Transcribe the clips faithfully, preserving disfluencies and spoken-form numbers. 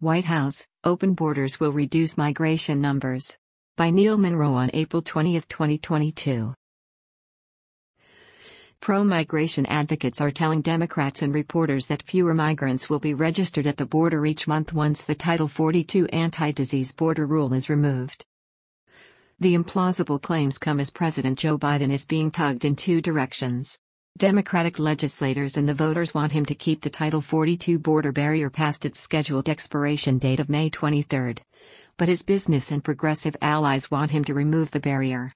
White House, open borders will reduce migration numbers. By Neil Monroe on April twentieth, twenty twenty-two. Pro-migration advocates are telling Democrats and reporters that fewer migrants will be registered at the border each month once the Title forty-two anti-disease border rule is removed. The implausible claims come as President Joe Biden is being tugged in two directions. Democratic legislators and the voters want him to keep the Title forty-two border barrier past its scheduled expiration date of May twenty-third. But his business and progressive allies want him to remove the barrier.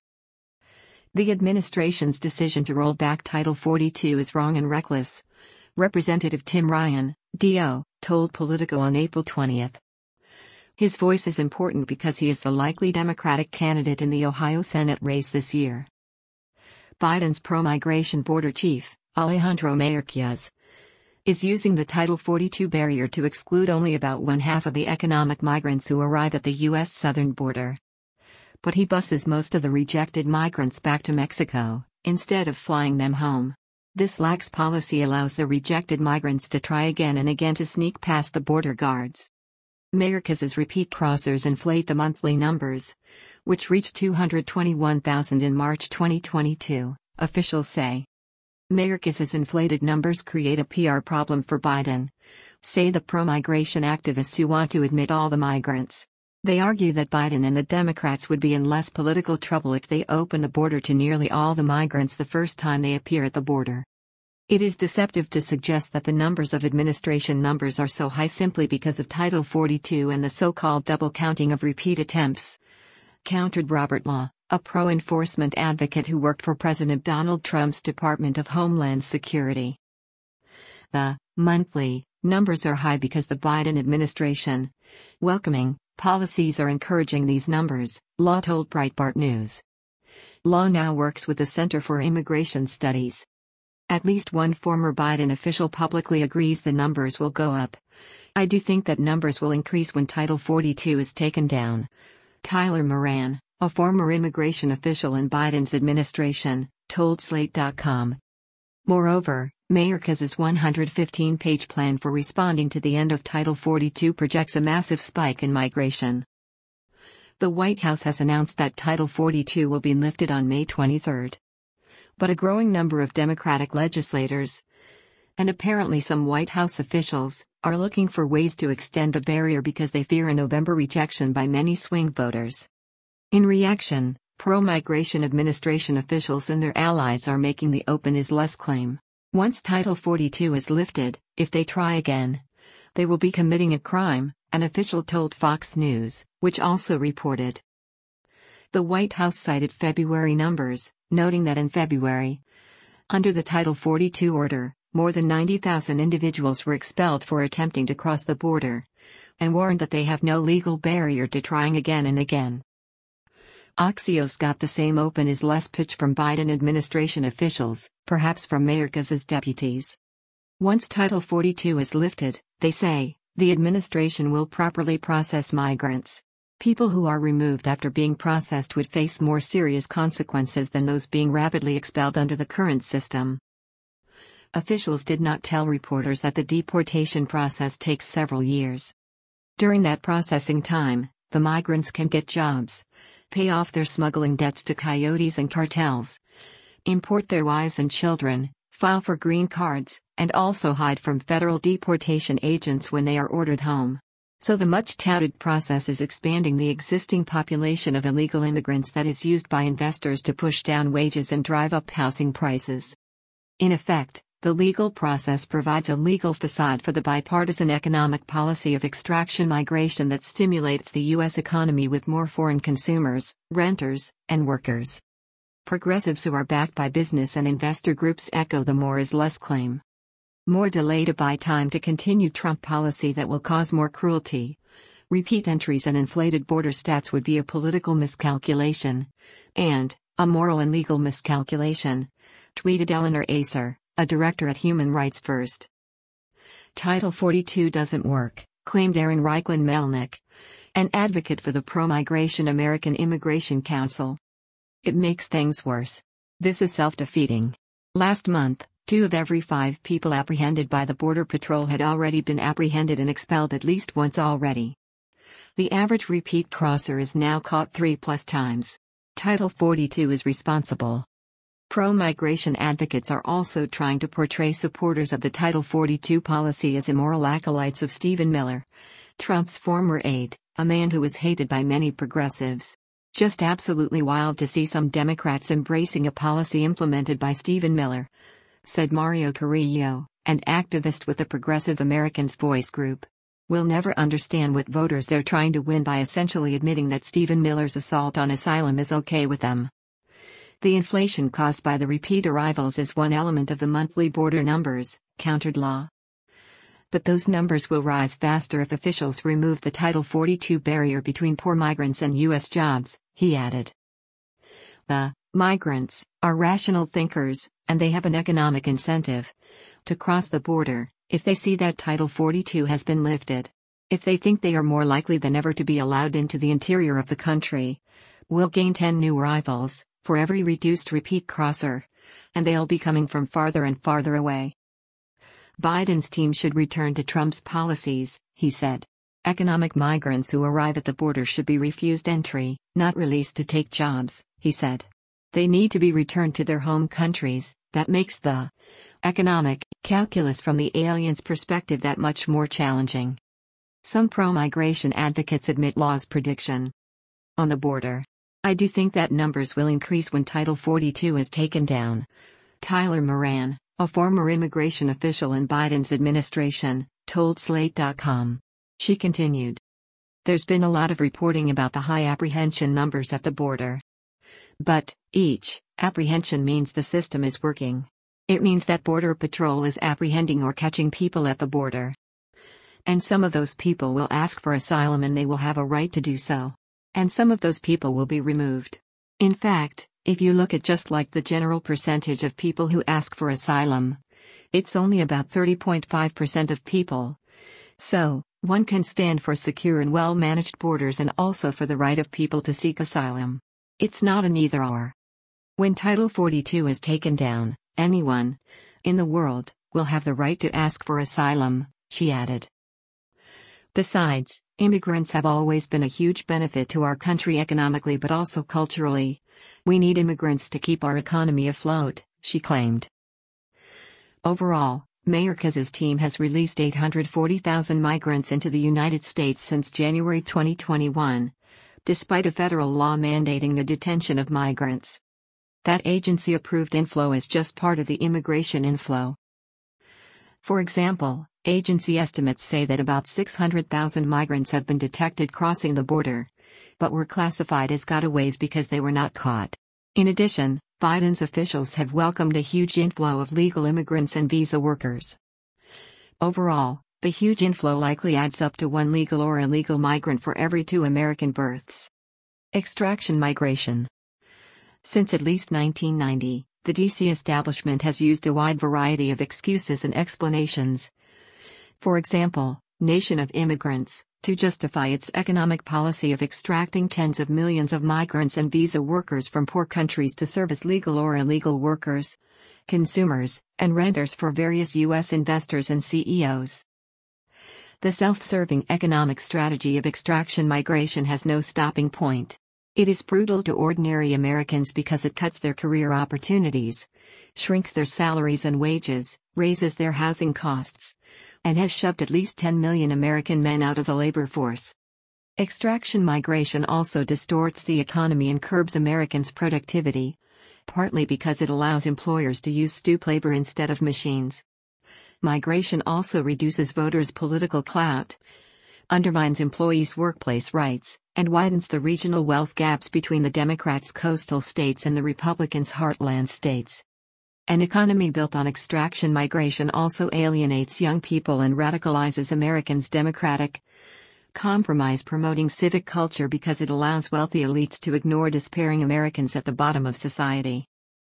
The administration's decision to roll back Title forty-two is wrong and reckless, Representative Tim Ryan, D O, told Politico on April twentieth. His voice is important because he is the likely Democratic candidate in the Ohio Senate race this year. Biden's pro-migration border chief, Alejandro Mayorkas, is using the Title forty-two barrier to exclude only about one half of the economic migrants who arrive at the U S southern border. But he buses most of the rejected migrants back to Mexico, instead of flying them home. This lax policy allows the rejected migrants to try again and again to sneak past the border guards. Mayorkas's repeat crossers inflate the monthly numbers, which reached two hundred twenty-one thousand in March twenty twenty-two, officials say. Mayorkas's inflated numbers create a P R problem for Biden, say the pro-migration activists who want to admit all the migrants. They argue that Biden and the Democrats would be in less political trouble if they open the border to nearly all the migrants the first time they appear at the border. It is deceptive to suggest that the numbers of administration numbers are so high simply because of Title forty-two and the so-called double counting of repeat attempts, countered Robert Law, a pro-enforcement advocate who worked for President Donald Trump's Department of Homeland Security. The monthly numbers are high because the Biden administration welcoming policies are encouraging these numbers, Law told Breitbart News. Law now works with the Center for Immigration Studies. At least one former Biden official publicly agrees the numbers will go up. I do think that numbers will increase when Title forty-two is taken down. Tyler Moran, a former immigration official in Biden's administration, told Slate dot com. Moreover, Mayorkas's one hundred fifteen page plan for responding to the end of Title forty-two projects a massive spike in migration. The White House has announced that Title forty-two will be lifted on May twenty-third. But a growing number of Democratic legislators, and apparently some White House officials, are looking for ways to extend the barrier because they fear a November rejection by many swing voters. In reaction, pro-migration administration officials and their allies are making the open is less claim. Once Title forty-two is lifted, if they try again, they will be committing a crime, an official told Fox News, which also reported. The White House cited February numbers, noting that in February, under the Title forty-two order, more than ninety thousand individuals were expelled for attempting to cross the border, and warned that they have no legal barrier to trying again and again. Axios got the same open is less pitch from Biden administration officials, perhaps from Mayorkas's deputies. Once Title forty-two is lifted, they say, the administration will properly process migrants. People who are removed after being processed would face more serious consequences than those being rapidly expelled under the current system. Officials did not tell reporters that the deportation process takes several years. During that processing time, the migrants can get jobs, pay off their smuggling debts to coyotes and cartels, import their wives and children, file for green cards, and also hide from federal deportation agents when they are ordered home. So the much-touted process is expanding the existing population of illegal immigrants that is used by investors to push down wages and drive up housing prices. In effect, the legal process provides a legal facade for the bipartisan economic policy of extraction migration that stimulates the U S economy with more foreign consumers, renters, and workers. Progressives who are backed by business and investor groups echo the more is less claim. More delay to buy time to continue Trump policy that will cause more cruelty. Repeat entries and inflated border stats would be a political miscalculation. And, a moral and legal miscalculation, tweeted Eleanor Acer, a director at Human Rights First. Title forty-two doesn't work, claimed Aaron Reichlin Melnick, an advocate for the pro-migration American Immigration Council. It makes things worse. This is self-defeating. Last month, Two of every five people apprehended by the Border Patrol had already been apprehended and expelled at least once already. The average repeat crosser is now caught three plus times. Title forty-two is responsible. Pro-migration advocates are also trying to portray supporters of the Title forty-two policy as immoral acolytes of Stephen Miller, Trump's former aide, a man who was hated by many progressives. Just absolutely wild to see some Democrats embracing a policy implemented by Stephen Miller, said Mario Carrillo, an activist with the Progressive Americans Voice Group. We'll never understand what voters they're trying to win by essentially admitting that Stephen Miller's assault on asylum is okay with them. The inflation caused by the repeat arrivals is one element of the monthly border numbers, countered Law. But those numbers will rise faster if officials remove the Title forty-two barrier between poor migrants and U S jobs, he added. The migrants are rational thinkers, and they have an economic incentive to cross the border if they see that Title forty-two has been lifted. If they think they are more likely than ever to be allowed into the interior of the country, we'll gain ten new arrivals for every reduced repeat crosser, and they'll be coming from farther and farther away. Biden's team should return to Trump's policies, he said. Economic migrants who arrive at the border should be refused entry, not released to take jobs, he said. They need to be returned to their home countries. That makes the economic calculus from the alien's perspective that much more challenging. Some pro-migration advocates admit Law's prediction. On the border, I do think that numbers will increase when Title forty-two is taken down. Tyler Moran, a former immigration official in Biden's administration, told Slate dot com. She continued. There's been a lot of reporting about the high apprehension numbers at the border. But each apprehension means the system is working. It means that Border Patrol is apprehending or catching people at the border. And some of those people will ask for asylum and they will have a right to do so. And some of those people will be removed. In fact, if you look at just like the general percentage of people who ask for asylum, it's only about thirty point five percent of people. So, one can stand for secure and well-managed borders and also for the right of people to seek asylum. It's not an either-or. When Title forty-two is taken down, anyone in the world will have the right to ask for asylum, she added. Besides, immigrants have always been a huge benefit to our country economically but also culturally. We need immigrants to keep our economy afloat, she claimed. Overall, Mayorkas's team has released eight hundred forty thousand migrants into the United States since January twenty twenty-one, despite a federal law mandating the detention of migrants. That agency-approved inflow is just part of the immigration inflow. For example, agency estimates say that about six hundred thousand migrants have been detected crossing the border, but were classified as gotaways because they were not caught. In addition, Biden's officials have welcomed a huge inflow of legal immigrants and visa workers. Overall, the huge inflow likely adds up to one legal or illegal migrant for every two American births. Extraction migration. Since at least nineteen ninety, the D C establishment has used a wide variety of excuses and explanations. For example, Nation of Immigrants, to justify its economic policy of extracting tens of millions of migrants and visa workers from poor countries to serve as legal or illegal workers, consumers, and renters for various U S investors and C E Os. The self-serving economic strategy of extraction migration has no stopping point. It is brutal to ordinary Americans because it cuts their career opportunities, shrinks their salaries and wages, raises their housing costs, and has shoved at least ten million American men out of the labor force. Extraction migration also distorts the economy and curbs Americans' productivity, partly because it allows employers to use stoop labor instead of machines. Migration also reduces voters' political clout, undermines employees' workplace rights, and widens the regional wealth gaps between the Democrats' coastal states and the Republicans' heartland states. An economy built on extraction migration also alienates young people and radicalizes Americans' democratic compromise, promoting civic culture because it allows wealthy elites to ignore despairing Americans at the bottom of society.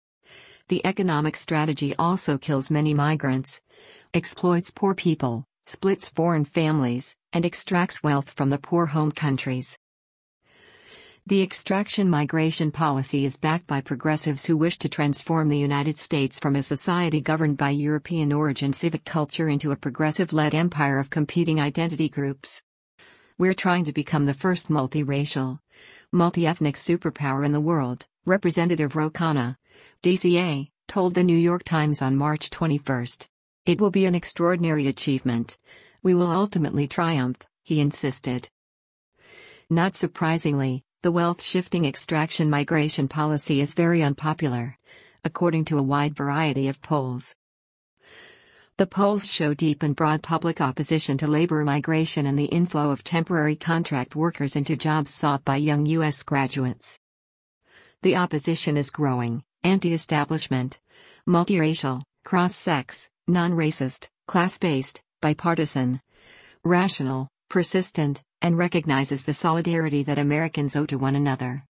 The economic strategy also kills many migrants, exploits poor people, splits foreign families, and extracts wealth from the poor home countries. The extraction migration policy is backed by progressives who wish to transform the United States from a society governed by European origin civic culture into a progressive-led empire of competing identity groups. We're trying to become the first multiracial, multi-ethnic superpower in the world, Representative Ro Khanna, D C A, told the New York Times on March twenty-first. It will be an extraordinary achievement. We will ultimately triumph, he insisted. Not surprisingly, the wealth-shifting extraction migration policy is very unpopular, according to a wide variety of polls. The polls show deep and broad public opposition to labor migration and the inflow of temporary contract workers into jobs sought by young U S graduates. The opposition is growing: anti-establishment, multiracial, cross-sex, non-racist, class-based, bipartisan, rational, persistent, and recognizes the solidarity that Americans owe to one another.